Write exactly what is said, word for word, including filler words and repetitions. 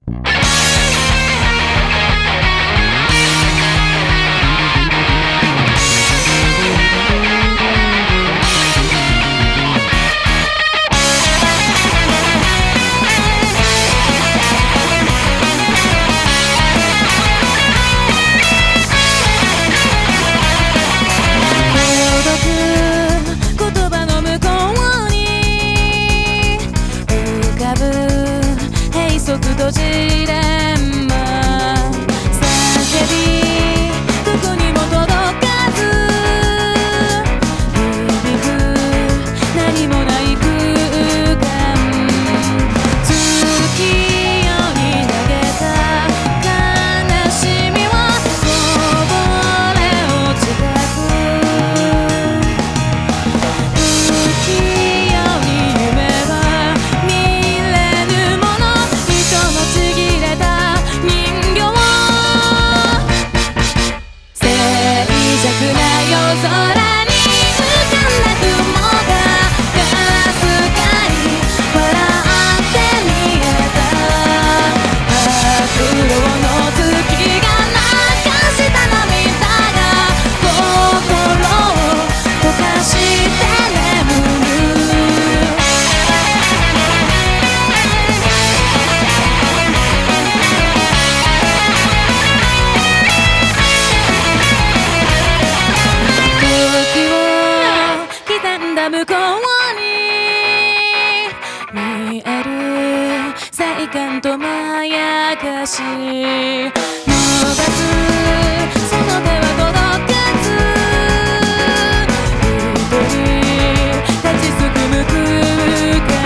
速度ジレンマ叫びどこにも届かず響く何もない空間月夜に投げた悲しみはこぼれ落ちてく月夜に夢は見れぬものちぎれた人形静寂な夜空に浮かんだ雲がかすかに笑って見えた白狼の月が流した涙が心を溶かして眠る向こうに見える彩感とまやかし伸ばすその手は届かず一人立ちすくむ空間